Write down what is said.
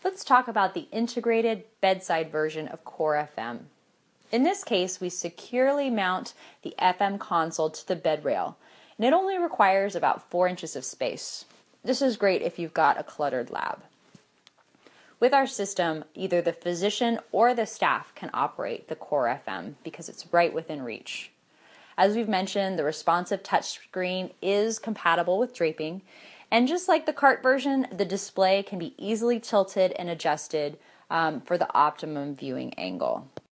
Let's talk about the integrated bedside version of Core FM. In this case, we securely mount the FM console to the bed rail, and it only requires about 4 inches of space. This is great if you've got a cluttered lab. With our system, either the physician or the staff can operate the Core FM because it's right within reach. As we've mentioned, the responsive touchscreen is compatible with draping, and just like the cart version, the display can be easily tilted and adjusted for the optimum viewing angle.